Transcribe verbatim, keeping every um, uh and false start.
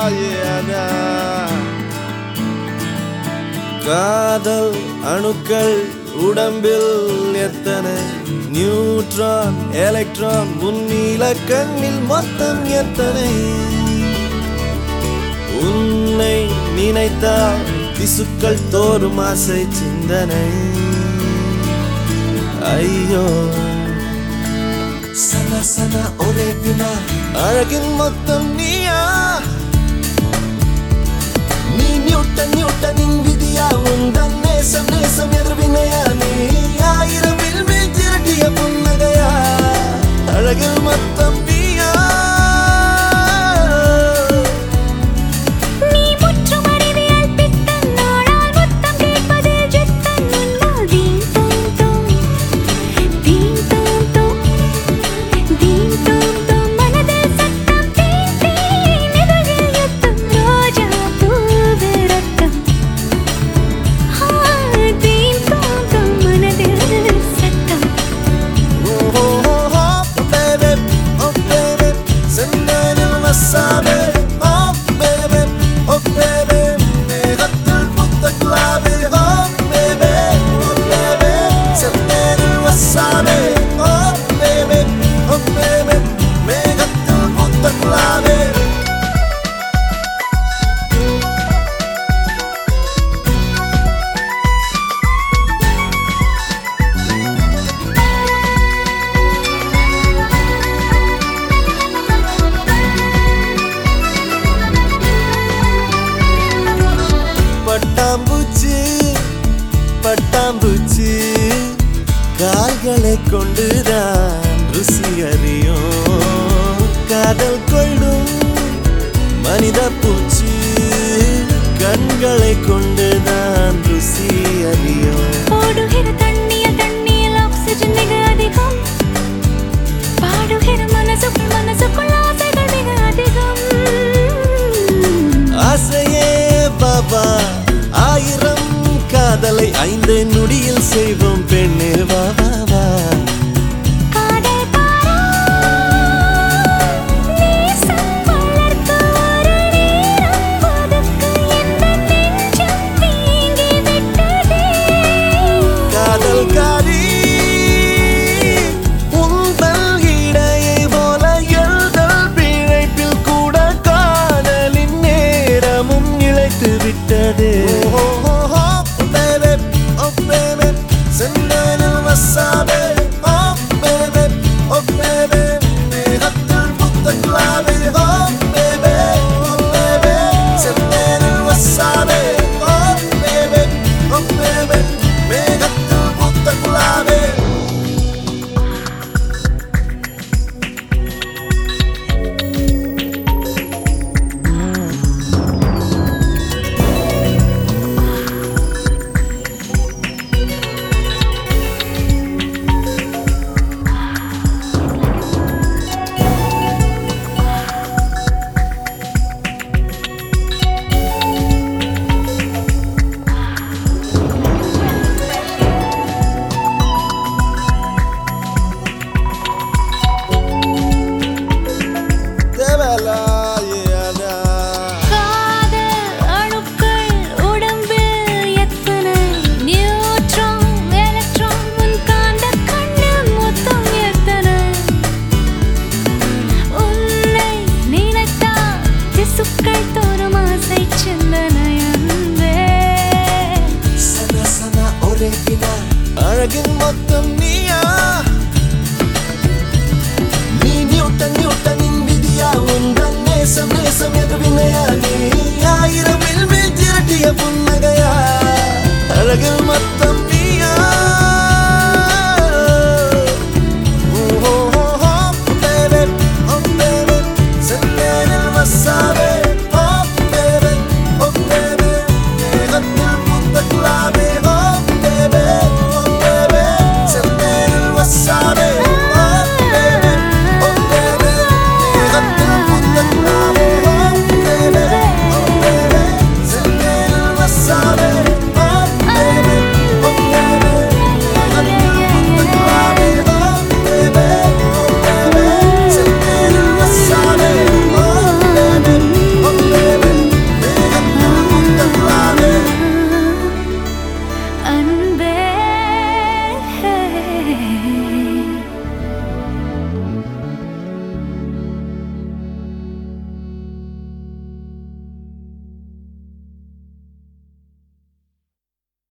காதல் அணுக்கள் உடம்பில் எத்தனை நியூட்ரான் எலக்ட்ரான் முன்னில கண்ணில் மொத்தம் எத்தனை உன்னை நினைத்தால் திசுக்கள் தோறும் ஆசை சிந்தனை ஐயோ சதா சதா ஒரே வினா அழகின் மொத்தம் நீயா நீ நியூட்டன் நியூட்டனின் விதியா உந்தன் நேசம் நேசம் எதிர்வினையா நீ ஆயிரம் வில்மில் திரட்டிய புன்னகையா அழகில் மொத்தம் நீயா பட்டாம்பூச்சி பட்டாம்பூச்சி கால்களை கொண்டுதான் ருசி அறியும் காதல் கொள்ளும் மனித பூச்சி கண்களை கொண்டுதான் ருசி அறியும் ஓடுகிற தண்ணியில் தண்ணியில் ஆக்சிஜன் மிக அதிகம் பாடுகிற மனசுக்குள் மனசுக்குள் ஆசைகள் மிக அதிகம் ஆசையே பாபா ஆயிரம் காதலை ஐந்து நொடியில் செய்வோம் பெண்ணே வா வா வா காதல் காரி உந்தல் இடையை போல எழுதல் பிழைப்பில் கூட காதலின் நேரமும் இழைத்து விட்டதே அழகின் மொத்தம் நீயா நீ நியூட்டன் நியூட்டனின் விதியா உந்தன் நேசம் நேசம் எதிர்வினையா நீ ஆயிரம் வில்மில் திரட்டிய புன்னகையா அழகில்